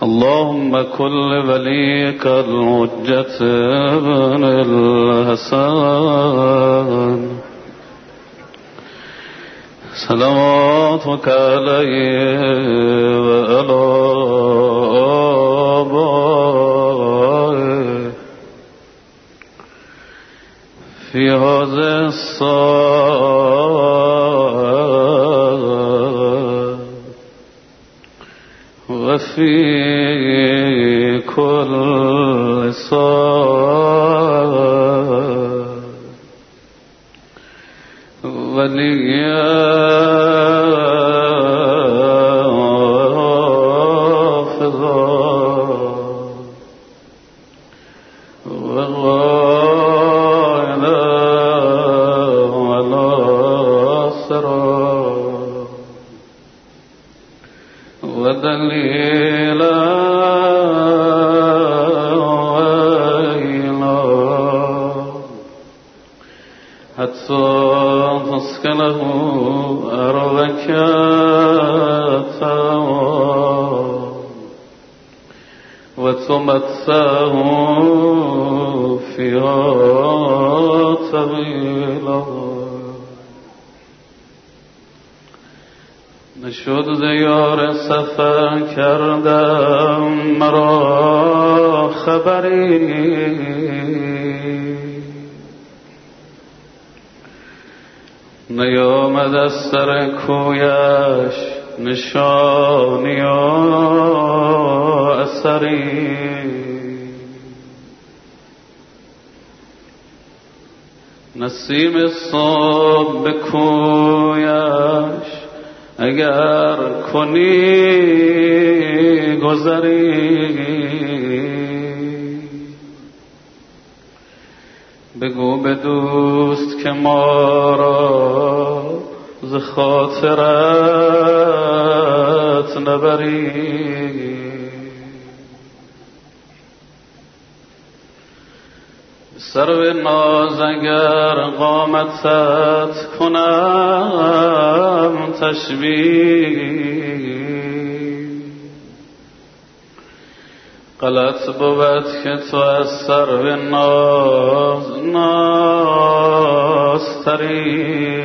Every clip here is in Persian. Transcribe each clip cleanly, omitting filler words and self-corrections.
اللهم كل وليك الحجة بن الحسن صلواتك عليه وعلى آبائه في هذه الساعة وفي كل ساعة وليا ودليلا وإلا حتى تسكنه أرضك وتمتعه فيها طويلا. نشد دیار سفر کردم مرا خبری نیامد از سر کویش نشانی و اثری نسیم صبح به کویش اگر کنی گذری بگو به دوست که ما را ز خاطرت نبری. سرو ناز اگر قامتت کنم تشبیه غلط بود که تو از سرو ناز نازتری.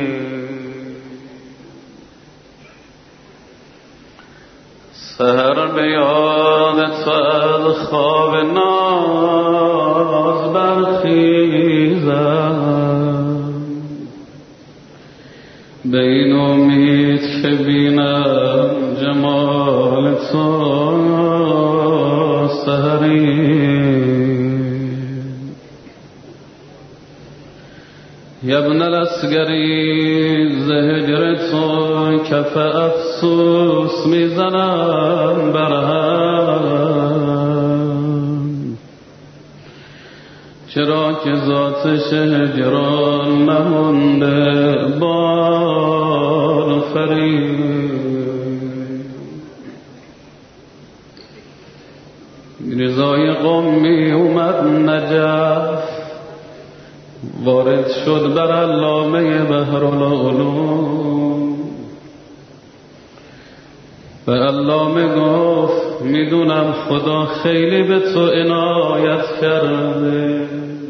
سحر به یاد تو از خواب ناز برخیزم به این امید که بینم جمال تو سحری. یبن الاسگری ز هجر تو کف افسوس میزنم برهم چرا که ذاتش هجران نمونده بال فرید. رضای قومی اومد نجف وارد شد بر علامه بحرالعلوم و علامه گفت میدونم خدا خیلی به تو عنایت کرده،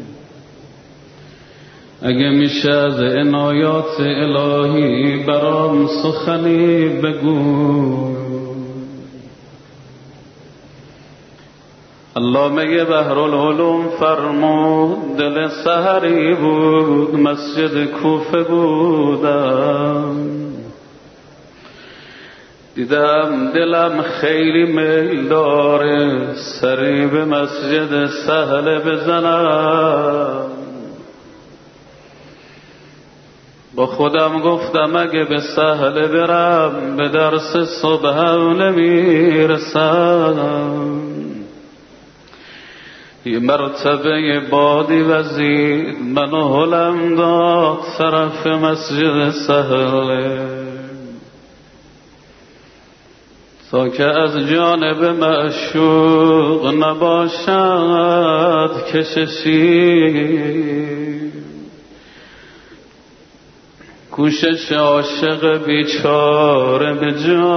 اگه میشه از عنایات الهی برام سخنی بگو. علامه بحرالعلوم فرمود دل سحری بود مسجد کوفه بودم دیدم دلم خیلی میل داره سری به مسجد سهل بزنم. با خودم گفتم اگه به سهل برم به درس صبحم نمیرسم. یه مرتبه بادی وزید منو هلم داد طرف مسجد سهل تا که از جانب معشوق نباشد کششی. کوشش عاشق بیچاره به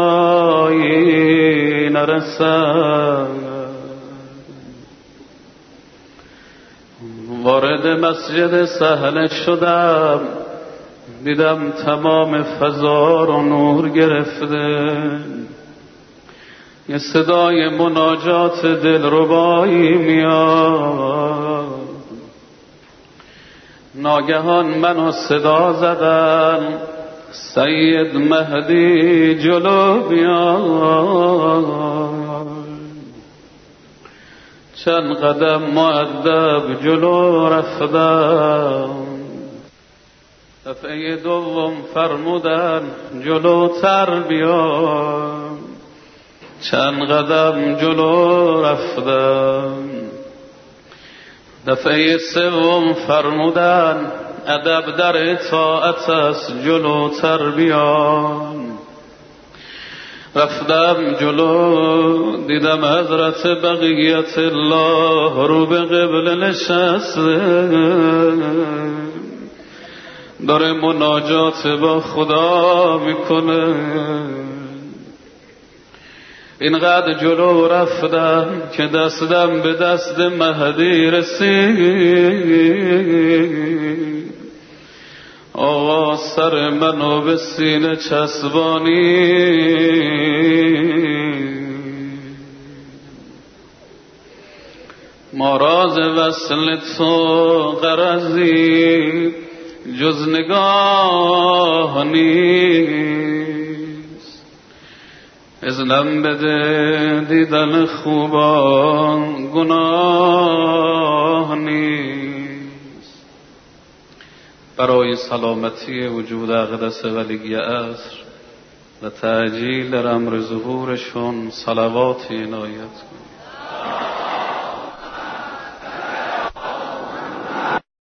جایی نرسد. وارد مسجد سهل شدم، دیدم تمام فضا رو نور گرفته، یه صدای مناجات دلربایی میاد. ناگهان منو صدا زدن، سید مهدی جلو بیاد. چند قدم مؤدب جلو رفتم، دفعه دوم فرمودن جلوتر بیام. چند قدم جلو رفتم، دفعه سوم فرمودن ادب در اطاعت است جلوتر بیام. رفتم جلو، دیدم حضرت بقیت الله رو به قبله نشسته، داره مناجات با خدا میکنه. اینقدر جلو رفتم که دستم به دست مهدی رسید. آقا سر منو به سینه چسبانی، ما راز وصل تو غرضی جز نگاه نیست. اذنم بده دیدن خوبان گناه نیست. برای سلامتی وجود اقدس ولی عصر و تعجیل در امر ظهورشون صلوات عنایت کن.